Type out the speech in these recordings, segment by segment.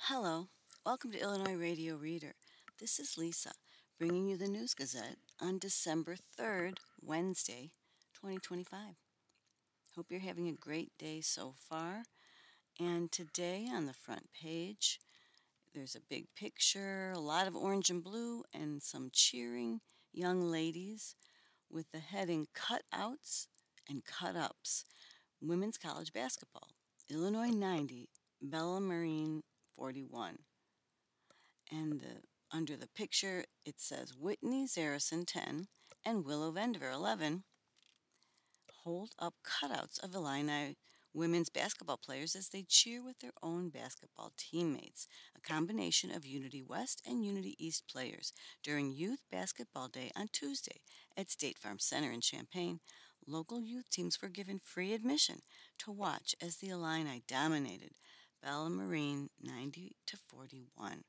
Hello, welcome to Illinois Radio Reader. This is Lisa, bringing you the News Gazette on December 3rd, Wednesday, 2025. Hope you're having a great day so far. And today on the front page, there's a big picture, a lot of orange and blue, and some cheering young ladies with the heading Cutouts and Cut Ups Women's College Basketball. Illinois 90, Bella Marine 41. Under the picture, it says Whitney Zarison 10 and Willow Vendiver 11 hold up cutouts of Illini women's basketball players as they cheer with their own basketball teammates, a combination of Unity West and Unity East players, during Youth Basketball Day on Tuesday at State Farm Center in Champaign. Local youth teams were given free admission to watch as the Illini dominated Bella Marine 90-41.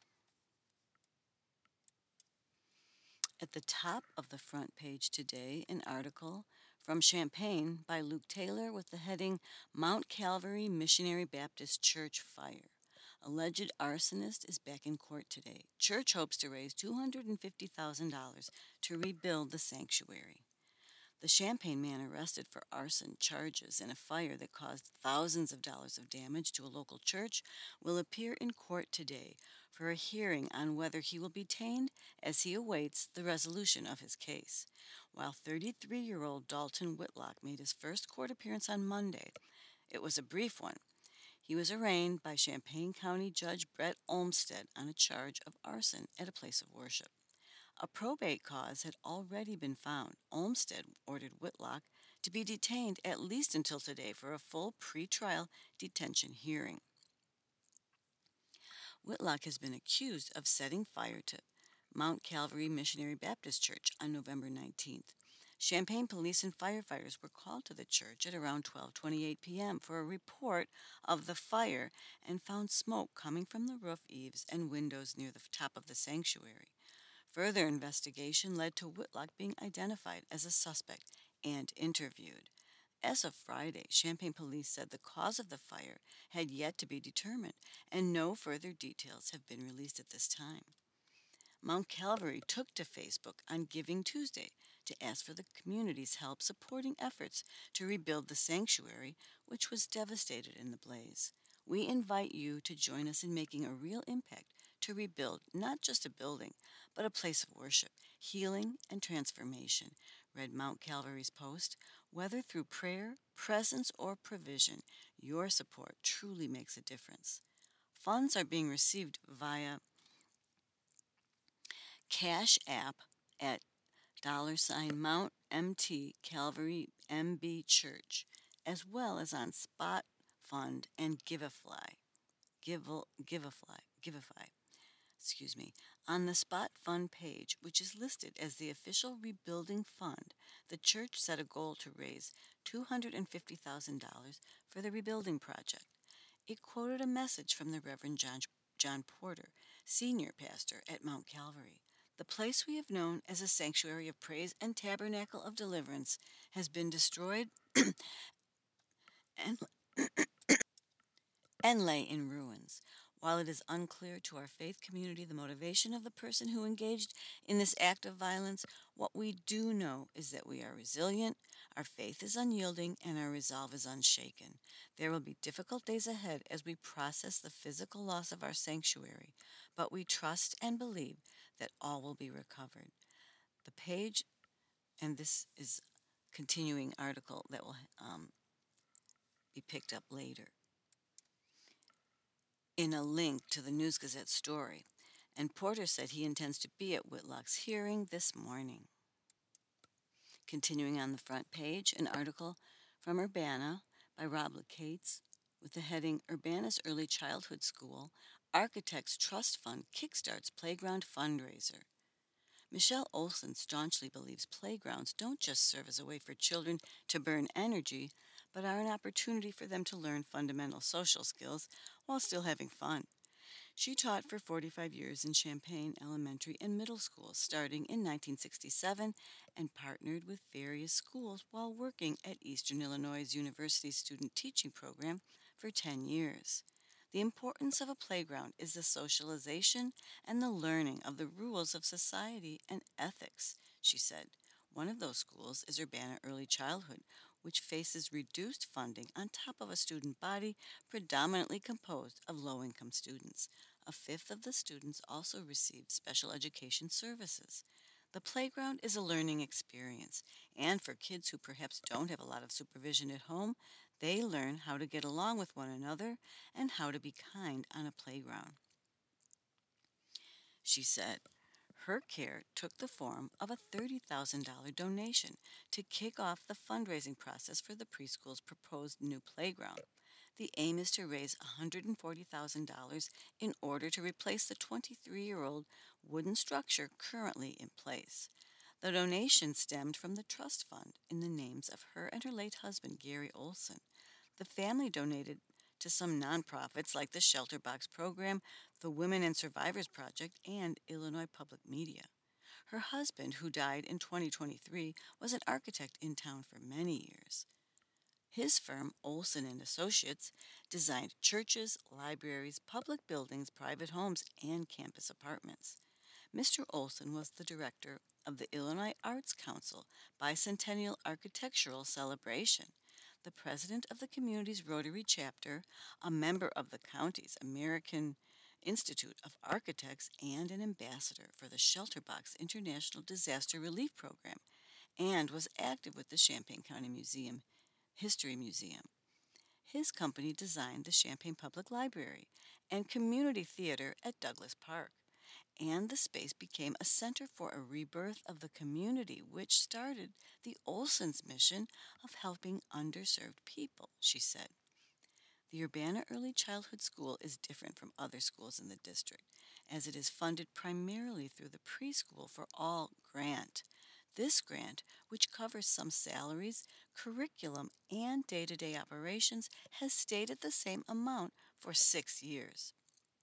At the top of the front page today, an article from Champaign by Luke Taylor with the heading Mount Calvary Missionary Baptist Church Fire. Alleged arsonist is back in court today. Church hopes to raise $250,000 to rebuild the sanctuary. The Champaign man arrested for arson charges in a fire that caused thousands of dollars of damage to a local church will appear in court today for a hearing on whether he will be detained as he awaits the resolution of his case. While 33-year-old Dalton Whitlock made his first court appearance on Monday, it was a brief one. He was arraigned by Champaign County Judge Brett Olmsted on a charge of arson at a place of worship. A probate cause had already been found. Olmsted ordered Whitlock to be detained at least until today for a full pre-trial detention hearing. Whitlock has been accused of setting fire to Mount Calvary Missionary Baptist Church on November 19th. Champaign police and firefighters were called to the church at around 12:28 p.m. for a report of the fire and found smoke coming from the roof eaves and windows near the top of the sanctuary. Further investigation led to Whitlock being identified as a suspect and interviewed. As of Friday, Champaign police said the cause of the fire had yet to be determined, and no further details have been released at this time. Mount Calvary took to Facebook on Giving Tuesday to ask for the community's help supporting efforts to rebuild the sanctuary, which was devastated in the blaze. We invite you to join us in making a real impact to rebuild not just a building, but a place of worship, healing, and transformation, read Mount Calvary's post. Whether through prayer, presence, or provision, your support truly makes a difference. Funds are being received via Cash App at $Mount MT Calvary MB Church, as well as on Spot Fund and Giveify. On the Spot Fund page, which is listed as the official rebuilding fund, the church set a goal to raise $250,000 for the rebuilding project. It quoted a message from the Reverend John Porter, senior pastor at Mount Calvary. The place we have known as a sanctuary of praise and tabernacle of deliverance has been destroyed and lay in ruins. While it is unclear to our faith community the motivation of the person who engaged in this act of violence, what we do know is that we are resilient, our faith is unyielding, and our resolve is unshaken. There will be difficult days ahead as we process the physical loss of our sanctuary, but we trust and believe that all will be recovered. The page, and this is a continuing article that will be picked up later in a link to the News Gazette story, and Porter said he intends to be at Whitlock's hearing this morning. Continuing on the front page, an article from Urbana by Rob Cates with the heading Urbana's Early Childhood School Architects Trust Fund Kickstarts Playground Fundraiser. Michelle Olson staunchly believes playgrounds don't just serve as a way for children to burn energy, but are an opportunity for them to learn fundamental social skills while still having fun. She taught for 45 years in Champaign elementary and middle schools, starting in 1967, and partnered with various schools while working at Eastern Illinois University's student teaching program for 10 years. The importance of a playground is the socialization and the learning of the rules of society and ethics, she said. One of those schools is Urbana Early Childhood, which faces reduced funding on top of a student body predominantly composed of low income students. A fifth of the students also receive special education services. The playground is a learning experience, and for kids who perhaps don't have a lot of supervision at home, they learn how to get along with one another and how to be kind on a playground. She said her care took the form of a $30,000 donation to kick off the fundraising process for the preschool's proposed new playground. The aim is to raise $140,000 in order to replace the 23-year-old wooden structure currently in place. The donation stemmed from the trust fund in the names of her and her late husband, Gary Olson. The family donated to some nonprofits like the Shelter Box Program, the Women and Survivors Project, and Illinois Public Media. Her husband, who died in 2023, was an architect in town for many years. His firm, Olson and Associates, designed churches, libraries, public buildings, private homes, and campus apartments. Mr. Olson was the director of the Illinois Arts Council Bicentennial Architectural Celebration, the president of the community's Rotary chapter, a member of the county's American Institute of Architects, and an ambassador for the Shelterbox International Disaster Relief Program, and was active with the Champaign County History Museum. His company designed the Champaign Public Library and Community Theater at Douglas Park, and the space became a center for a rebirth of the community, which started the Olsons' mission of helping underserved people, she said. The Urbana Early Childhood School is different from other schools in the district, as it is funded primarily through the Preschool for All grant. This grant, which covers some salaries, curriculum, and day to day operations, has stayed at the same amount for 6 years.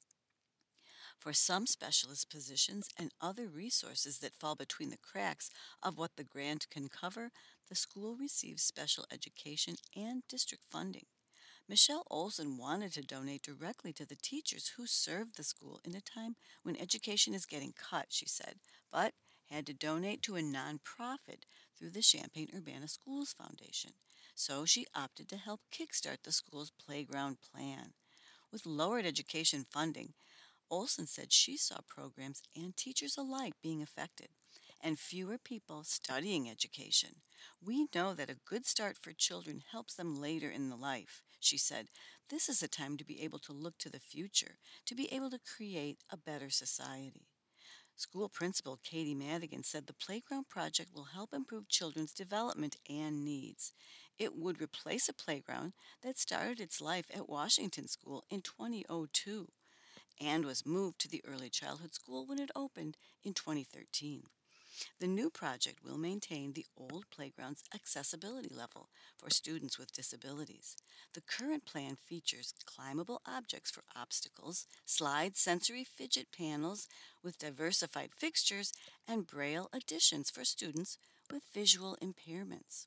For some specialist positions and other resources that fall between the cracks of what the grant can cover, the school receives special education and district funding. Michelle Olson wanted to donate directly to the teachers who serve the school in a time when education is getting cut, she said, but had to donate to a nonprofit through the Champaign Urbana Schools Foundation. So she opted to help kickstart the school's playground plan. With lowered education funding, Olson said she saw programs and teachers alike being affected and fewer people studying education. We know that a good start for children helps them later in the life, she said. This is a time to be able to look to the future, to be able to create a better society. School principal Katie Madigan said the playground project will help improve children's development and needs. It would replace a playground that started its life at Washington School in 2002 and was moved to the early childhood school when it opened in 2013. The new project will maintain the old playground's accessibility level for students with disabilities. The current plan features climbable objects for obstacles, slide sensory fidget panels with diversified fixtures, and braille additions for students with visual impairments.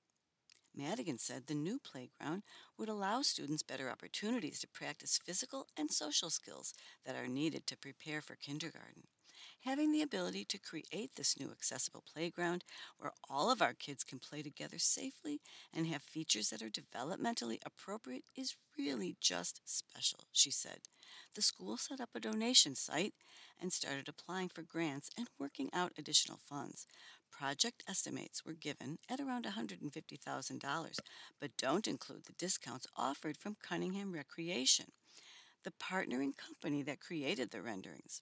Madigan said the new playground would allow students better opportunities to practice physical and social skills that are needed to prepare for kindergarten. Having the ability to create this new accessible playground where all of our kids can play together safely and have features that are developmentally appropriate is really just special, she said. The school set up a donation site and started applying for grants and working out additional funds. Project estimates were given at around $150,000, but don't include the discounts offered from Cunningham Recreation, the partnering company that created the renderings.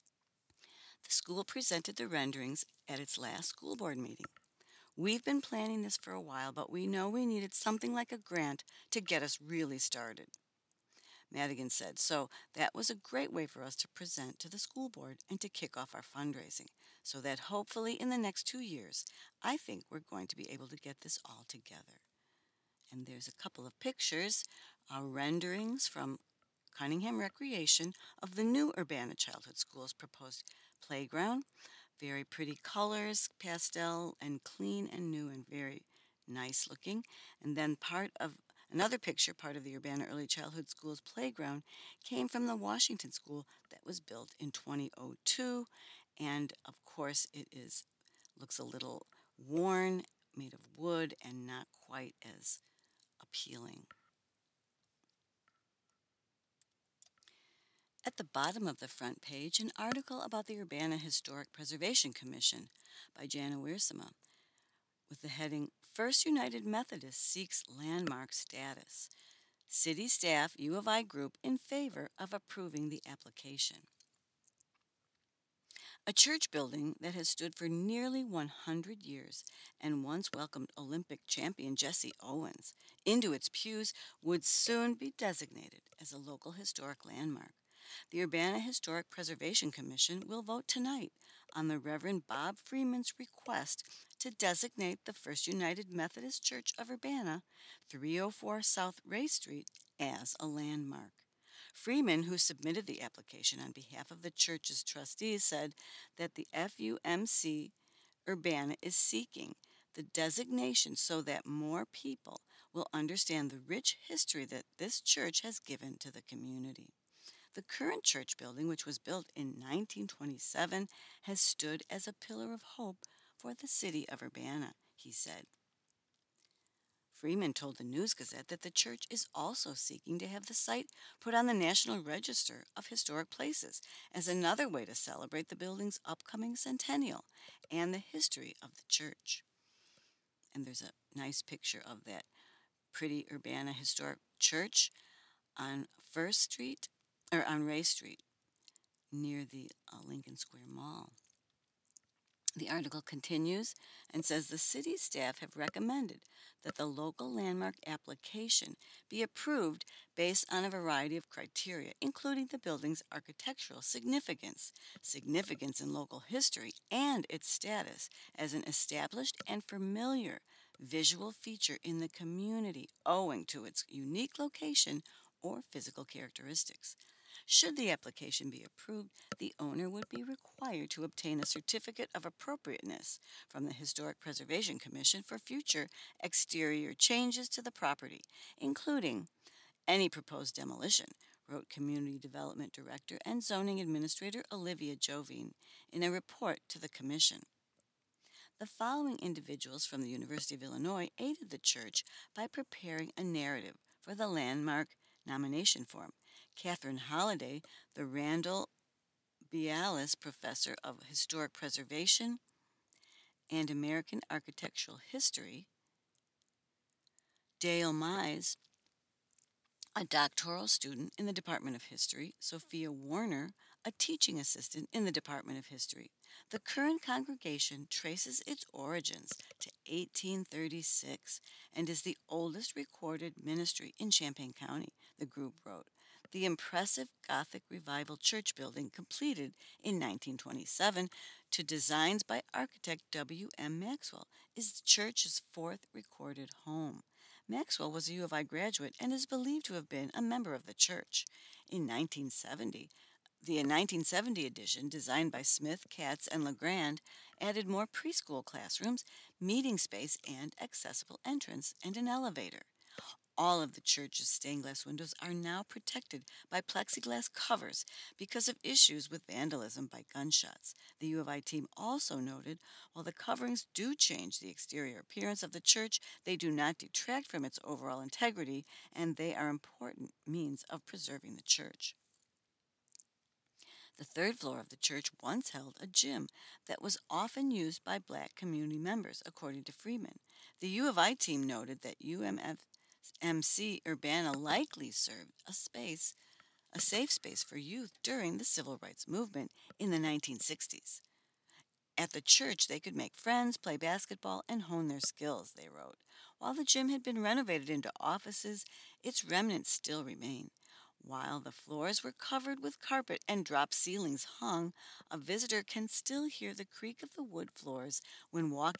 The school presented the renderings at its last school board meeting. We've been planning this for a while, but we know we needed something like a grant to get us really started, Madigan said. So that was a great way for us to present to the school board and to kick off our fundraising, so that hopefully in the next 2 years, I think we're going to be able to get this all together. And there's a couple of pictures, renderings from Cunningham Recreation of the new Urbana Childhood School's proposed playground. Very pretty colors, pastel and clean and new and very nice looking. And then part of Another picture, part of the Urbana Early Childhood School's playground, came from the Washington School that was built in 2002. And of course, looks a little worn, made of wood, and not quite as appealing. At the bottom of the front page, an article about the Urbana Historic Preservation Commission by Jana Wiersema with the heading First United Methodist Seeks Landmark Status. City staff U of I group in favor of approving the application. A church building that has stood for nearly 100 years and once welcomed Olympic champion Jesse Owens into its pews would soon be designated as a local historic landmark. The Urbana Historic Preservation Commission will vote tonight on the Reverend Bob Freeman's request to designate the First United Methodist Church of Urbana, 304 South Ray Street, as a landmark. Freeman, who submitted the application on behalf of the church's trustees, said that the FUMC Urbana is seeking the designation so that more people will understand the rich history that this church has given to the community. The current church building, which was built in 1927, has stood as a pillar of hope for the city of Urbana, he said. Freeman told the News Gazette that the church is also seeking to have the site put on the National Register of Historic Places as another way to celebrate the building's upcoming centennial and the history of the church. And there's a nice picture of that pretty Urbana Historic Church on First Street, or on Ray Street, near the Lincoln Square Mall. The article continues and says the city staff have recommended that the local landmark application be approved based on a variety of criteria, including the building's architectural significance, significance in local history, and its status as an established and familiar visual feature in the community owing to its unique location or physical characteristics. Should the application be approved, the owner would be required to obtain a certificate of appropriateness from the Historic Preservation Commission for future exterior changes to the property, including any proposed demolition, wrote Community Development Director and Zoning Administrator Olivia Jovine in a report to the Commission. The following individuals from the University of Illinois aided the church by preparing a narrative for the landmark nomination form. Catherine Holliday, the Randall Bialis Professor of Historic Preservation and American Architectural History, Dale Mize, a doctoral student in the Department of History, Sophia Warner, a teaching assistant in the Department of History. The current congregation traces its origins to 1836 and is the oldest recorded ministry in Champaign County, the group wrote. The impressive Gothic Revival church building, completed in 1927 to designs by architect W. M. Maxwell, is the church's fourth recorded home. Maxwell was a U of I graduate and is believed to have been a member of the church. In 1970, the 1970 edition, designed by Smith, Katz, and LeGrand, added more preschool classrooms, meeting space, and accessible entrance and an elevator. All of the church's stained glass windows are now protected by plexiglass covers because of issues with vandalism by gunshots. The U of I team also noted while the coverings do change the exterior appearance of the church, they do not detract from its overall integrity, and they are important means of preserving the church. The third floor of the church once held a gym that was often used by black community members, according to Freeman. The U of I team noted that UMC Urbana likely served a safe space for youth during the civil rights movement in the 1960s. At the church, they could make friends, play basketball, and hone their skills, they wrote. While the gym had been renovated into offices, its remnants still remain. While the floors were covered with carpet and drop ceilings hung, a visitor can still hear the creak of the wood floors when walking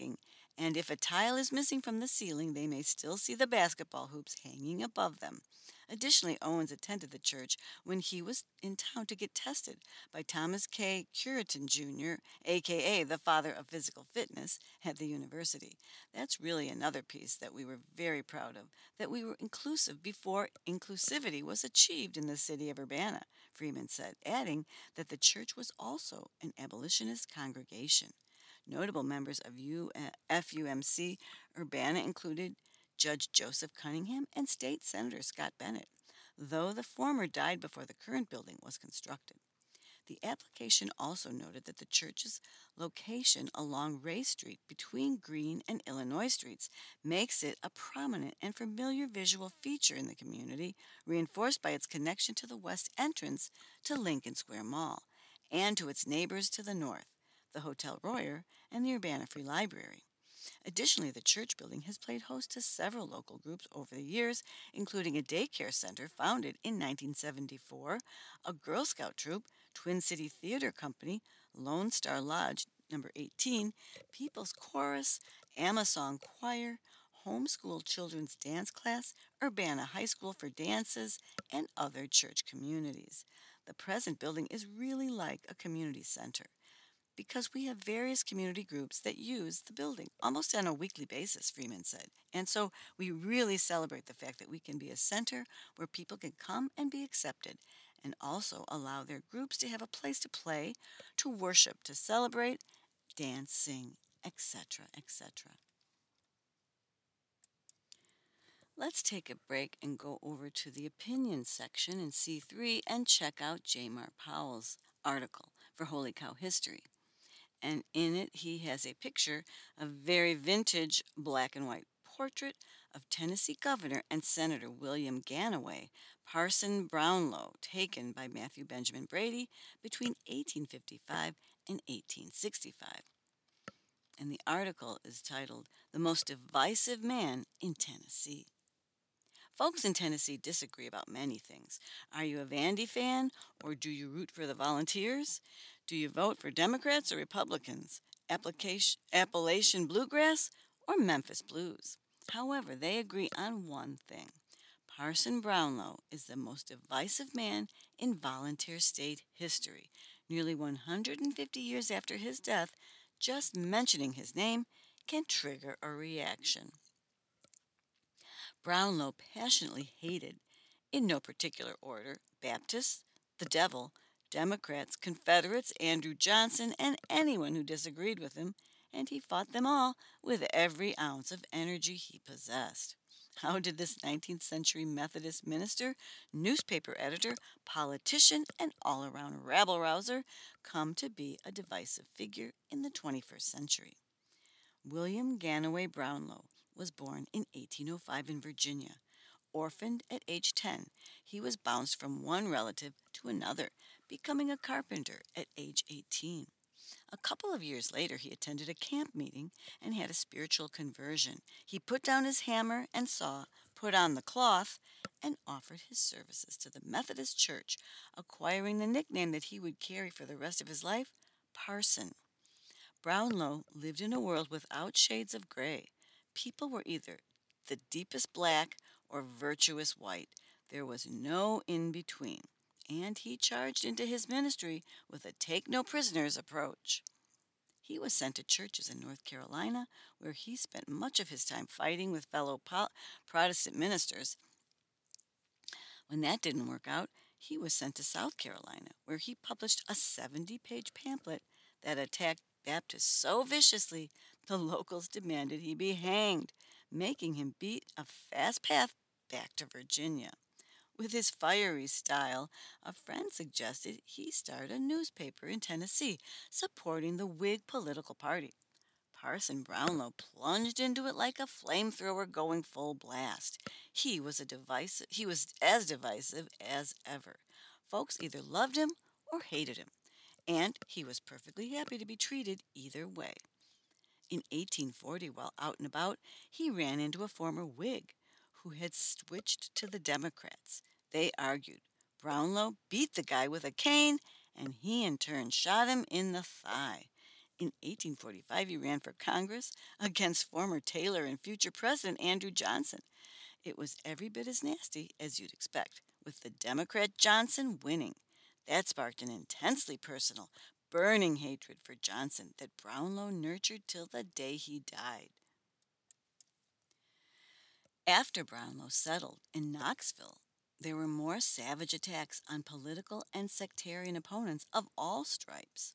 And if a tile is missing from the ceiling, they may still see the basketball hoops hanging above them. Additionally, Owens attended the church when he was in town to get tested by Thomas K. Curitan Jr., aka the father of physical fitness, at the university. That's really another piece that we were very proud of, that we were inclusive before inclusivity was achieved in the city of Urbana, Freeman said, adding that the church was also an abolitionist congregation. Notable members of FUMC Urbana included Judge Joseph Cunningham and State Senator Scott Bennett, though the former died before the current building was constructed. The application also noted that the church's location along Ray Street between Green and Illinois Streets makes it a prominent and familiar visual feature in the community, reinforced by its connection to the west entrance to Lincoln Square Mall and to its neighbors to the north, the Hotel Royer and the Urbana Free Library. Additionally, the church building has played host to several local groups over the years, including a daycare center founded in 1974, a Girl Scout troop, Twin City Theater Company, Lone Star Lodge number 18, People's Chorus, Amasong Choir, Homeschool Children's Dance Class, Urbana High School for Dances, and other church communities. The present building is really like a community center because we have various community groups that use the building almost on a weekly basis, Freeman said. And so we really celebrate the fact that we can be a center where people can come and be accepted and also allow their groups to have a place to play, to worship, to celebrate, dance, sing, etc., etc. Let's take a break and go over to the opinion section in C3 and check out J. Mark Powell's article for Holy Cow History, and in it he has a picture, a very vintage black and white portrait of Tennessee Governor and Senator William Ganaway Parson Brownlow, taken by Matthew Benjamin Brady between 1855 and 1865. And the article is titled "The Most Divisive Man in Tennessee." Folks in Tennessee disagree about many things. Are you a Vandy fan, or do you root for the Volunteers? Do you vote for Democrats or Republicans? Appalachian Bluegrass or Memphis Blues? However, they agree on one thing. Parson Brownlow is the most divisive man in volunteer state history. Nearly 150 years after his death, just mentioning his name can trigger a reaction. Brownlow passionately hated, in no particular order, Baptists, the devil, Democrats, Confederates, Andrew Johnson, and anyone who disagreed with him, and he fought them all with every ounce of energy he possessed. How did this 19th century Methodist minister, newspaper editor, politician, and all around rabble rouser come to be a divisive figure in the 21st century? William Ganaway Brownlow was born in 1805 in Virginia. Orphaned at age 10, he was bounced from one relative to another, becoming a carpenter at age 18. A couple of years later, he attended a camp meeting and had a spiritual conversion. He put down his hammer and saw, put on the cloth, and offered his services to the Methodist Church, acquiring the nickname that he would carry for the rest of his life, Parson. Brownlow lived in a world without shades of gray. People were either the deepest black or virtuous white. There was no in between, and he charged into his ministry with a take no prisoners approach. He was sent to churches in North Carolina, where he spent much of his time fighting with fellow Protestant ministers. When that didn't work out, he was sent to South Carolina, where he published a 70-page pamphlet that attacked Baptists so viciously the locals demanded he be hanged, making him beat a fast path back to Virginia. With his fiery style, a friend suggested he start a newspaper in Tennessee supporting the Whig political party. Parson Brownlow plunged into it like a flamethrower going full blast. He was as divisive as ever. Folks either loved him or hated him, and he was perfectly happy to be treated either way. In 1840, while out and about, he ran into a former Whig who had switched to the Democrats. They argued. Brownlow beat the guy with a cane, and he in turn shot him in the thigh. In 1845, he ran for Congress against former tailor and future President Andrew Johnson. It was every bit as nasty as you'd expect, with the Democrat Johnson winning. That sparked an intensely personal, burning hatred for Johnson that Brownlow nurtured till the day he died. After Brownlow settled in Knoxville, there were more savage attacks on political and sectarian opponents of all stripes.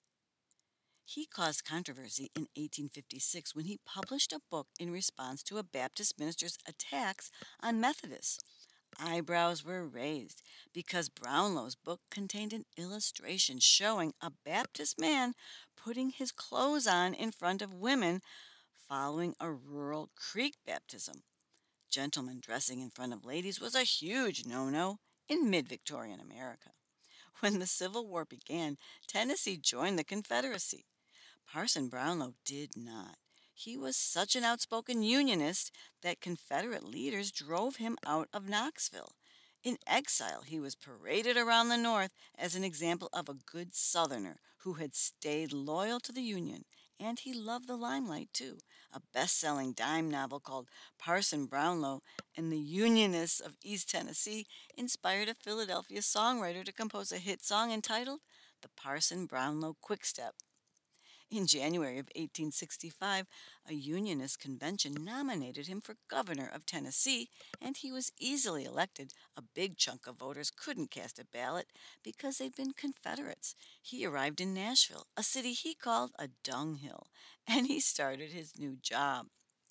He caused controversy in 1856 when he published a book in response to a Baptist minister's attacks on Methodists. Eyebrows were raised because Brownlow's book contained an illustration showing a Baptist man putting his clothes on in front of women following a rural creek baptism. Gentlemen dressing in front of ladies was a huge no no in mid Victorian America. When the Civil War began, Tennessee joined the Confederacy. Parson Brownlow did not. He was such an outspoken Unionist that Confederate leaders drove him out of Knoxville. In exile, he was paraded around the North as an example of a good Southerner who had stayed loyal to the Union. And he loved the limelight, too. A best selling dime novel called Parson Brownlow and the Unionists of East Tennessee inspired a Philadelphia songwriter to compose a hit song entitled The Parson Brownlow Quickstep. In January of 1865, a Unionist convention nominated him for governor of Tennessee, and he was easily elected. A big chunk of voters couldn't cast a ballot because they'd been Confederates. He arrived in Nashville, a city he called a dunghill, and he started his new job.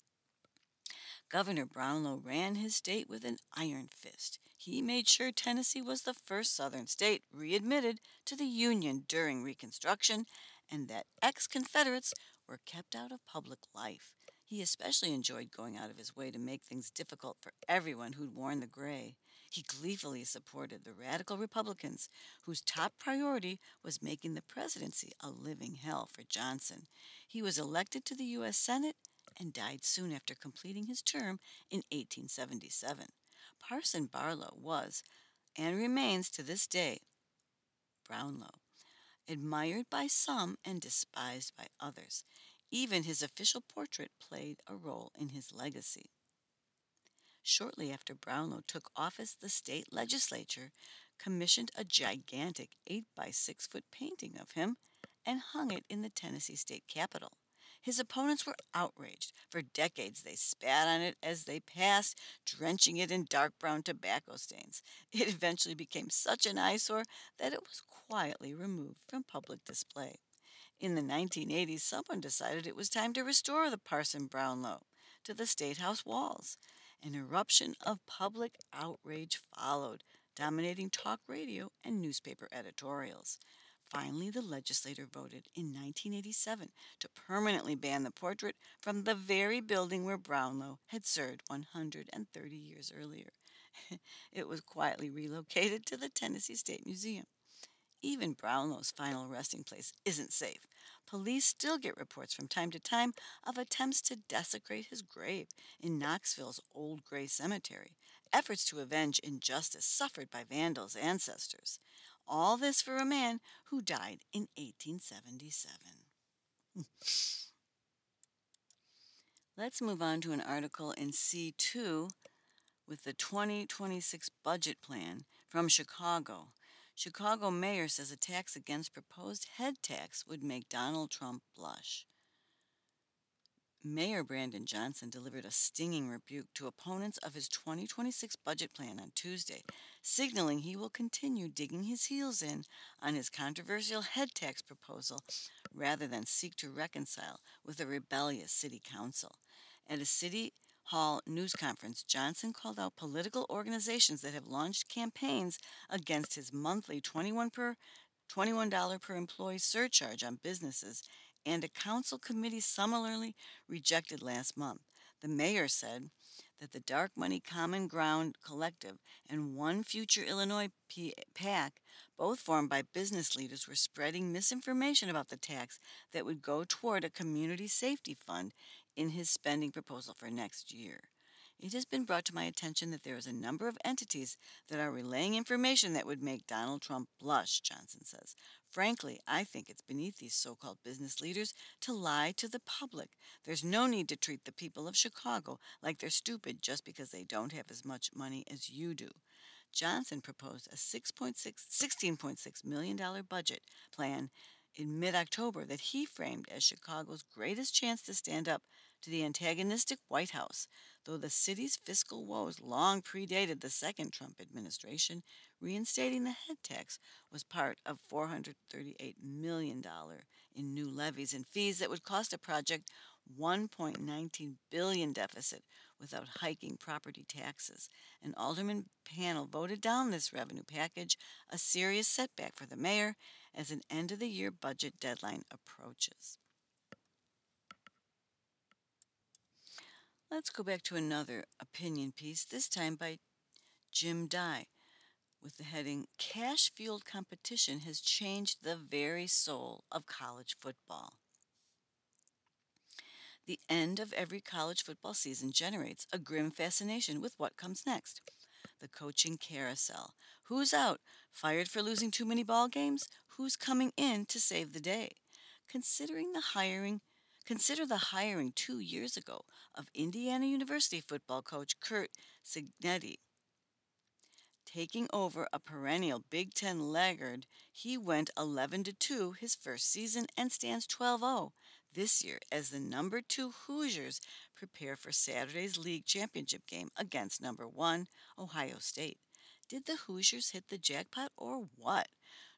Governor Brownlow ran his state with an iron fist. He made sure Tennessee was the first Southern state readmitted to the Union during Reconstruction and that ex Confederates were kept out of public life. He especially enjoyed going out of his way to make things difficult for everyone who'd worn the gray. He gleefully supported the radical Republicans, whose top priority was making the presidency a living hell for Johnson. He was elected to the U.S. Senate and died soon after completing his term in 1877. Parson Barlow was, and remains to this day, Brownlow, admired by some and despised by others. Even his official portrait played a role in his legacy. Shortly after Brownlow took office, the state legislature commissioned a gigantic 8 by 6 foot painting of him and hung it in the Tennessee state capitol. His opponents were outraged. For decades, they spat on it as they passed, drenching it in dark brown tobacco stains. It eventually became such an eyesore that it was quietly removed from public display. In the 1980s, someone decided it was time to restore the Parson Brownlow to the State House walls. An eruption of public outrage followed, dominating talk radio and newspaper editorials. Finally, the legislature voted in 1987 to permanently ban the portrait from the very building where Brownlow had served 130 years earlier. It was quietly relocated to the Tennessee State Museum. Even Brownlow's final resting place isn't safe. Police still get reports from time to time of attempts to desecrate his grave in Knoxville's Old Gray Cemetery, efforts to avenge injustice suffered by Vandals' ancestors. All this for a man who died in 1877. Let's move on to an article in C2 with the 2026 budget plan from Chicago. Chicago mayor says attacks against proposed head tax would make Donald Trump blush. Mayor Brandon Johnson delivered a stinging rebuke to opponents of his 2026 budget plan on Tuesday, signaling he will continue digging his heels in on his controversial head tax proposal rather than seek to reconcile with a rebellious city council. At a city hall news conference, Johnson called out political organizations that have launched campaigns against his monthly $21 per employee surcharge on businesses, and a council committee similarly rejected last month. The mayor said that the Dark Money Common Ground Collective and One Future Illinois PAC, both formed by business leaders, were spreading misinformation about the tax that would go toward a community safety fund in his spending proposal for next year. It has been brought to my attention that there is a number of entities that are relaying information that would make Donald Trump blush, Johnson says. Frankly, I think it's beneath these so called business leaders to lie to the public. There's no need to treat the people of Chicago like they're stupid just because they don't have as much money as you do. Johnson proposed a $16.6 million budget plan in mid October that he framed as Chicago's greatest chance to stand up to the antagonistic White House. Though the city's fiscal woes long predated the second Trump administration, reinstating the head tax was part of $438 million in new levies and fees that would cost a project $1.19 billion deficit without hiking property taxes. An alderman panel voted down this revenue package, a serious setback for the mayor as an end of the year budget deadline approaches. Let's go back to another opinion piece, this time by Jim Dye, with the heading Cash Fueled Competition Has Changed the Very Soul of College Football. The end of every college football season generates a grim fascination with what comes next. The coaching carousel. Who's out? Fired for losing too many ball games? Who's coming in to save the day? Considering the hiring Consider the hiring 2 years ago of Indiana University football coach Curt Cignetti. Taking over a perennial Big Ten laggard, he went 11-2 his first season and stands 12-0 this year as the number 2 Hoosiers prepare for Saturday's league championship game against number 1 Ohio State. Did the Hoosiers hit the jackpot or what?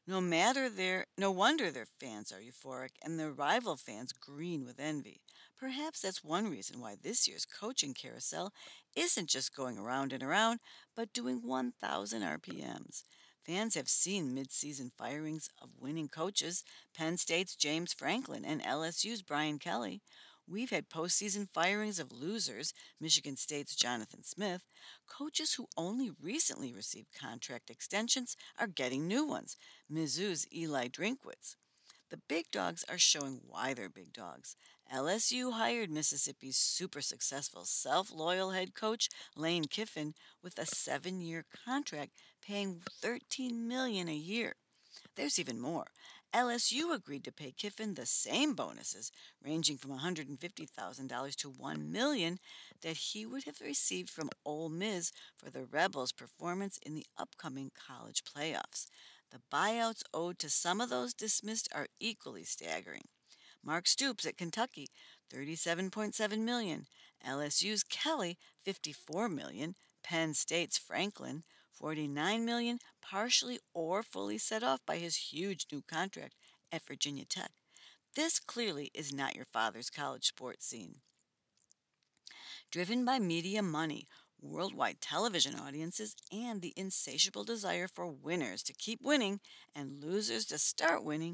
No wonder their fans are euphoric and their rival fans green with envy. Perhaps that's one reason why this year's coaching carousel isn't just going around and around, but doing 1,000 RPMs. Fans have seen mid-season firings of winning coaches, Penn State's James Franklin and LSU's Brian Kelly. We've had postseason firings of losers, Michigan State's Jonathan Smith. Coaches who only recently received contract extensions are getting new ones, Mizzou's Eli Drinkwitz. The big dogs are showing why they're big dogs. LSU hired Mississippi's super successful, self-loyal head coach Lane Kiffin with a 7-year contract paying $13 million a year. There's even more. LSU agreed to pay Kiffin the same bonuses, ranging from $150,000 to $1 million, that he would have received from Ole Miss for the Rebels' performance in the upcoming college playoffs. The buyouts owed to some of those dismissed are equally staggering. Mark Stoops at Kentucky, $37.7 million. LSU's Kelly, $54 million. Penn State's Franklin, $49 million, partially or fully set off by his huge new contract at Virginia Tech. This clearly is not your father's college sports scene. Driven by media money, worldwide television audiences, and the insatiable desire for winners to keep winning and losers to start winning,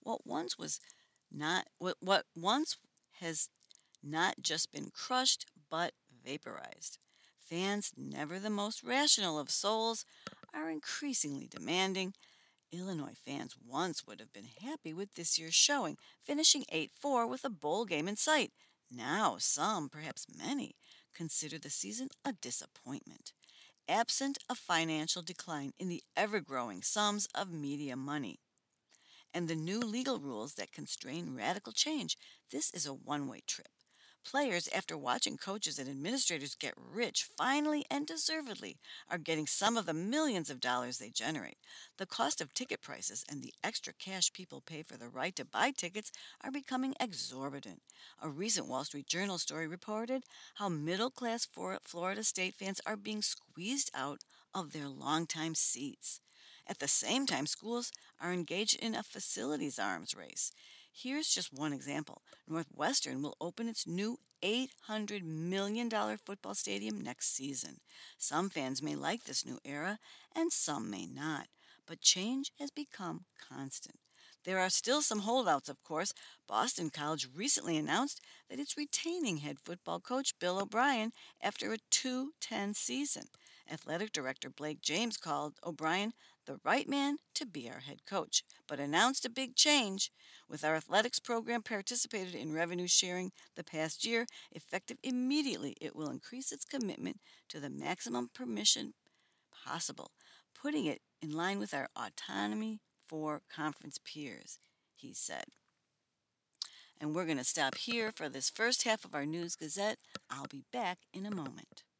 what once has not just been crushed but vaporized. Fans, never the most rational of souls, are increasingly demanding. Illinois fans once would have been happy with this year's showing, finishing 8-4 with a bowl game in sight. Now some, perhaps many, consider the season a disappointment, absent a financial decline in the ever-growing sums of media money and the new legal rules that constrain radical change. This is a one-way trip. Players, after watching coaches and administrators get rich, finally and deservedly, are getting some of the millions of dollars they generate. The cost of ticket prices and the extra cash people pay for the right to buy tickets are becoming exorbitant. A recent Wall Street Journal story reported how middle-class Florida State fans are being squeezed out of their longtime seats. At the same time, schools are engaged in a facilities arms race. Here's just one example. Northwestern will open its new $800 million football stadium next season. Some fans may like this new era, and some may not. But change has become constant. There are still some holdouts, of course. Boston College recently announced that it's retaining head football coach Bill O'Brien after a 2-10 season. Athletic Director Blake James called O'Brien the right man to be our head coach, but announced a big change. With our athletics program participated in revenue sharing the past year, effective immediately, it will increase its commitment to the maximum permission possible, putting it in line with our autonomy for conference peers, he said. And we're going to stop here for this first half of our News Gazette. I'll be back in a moment.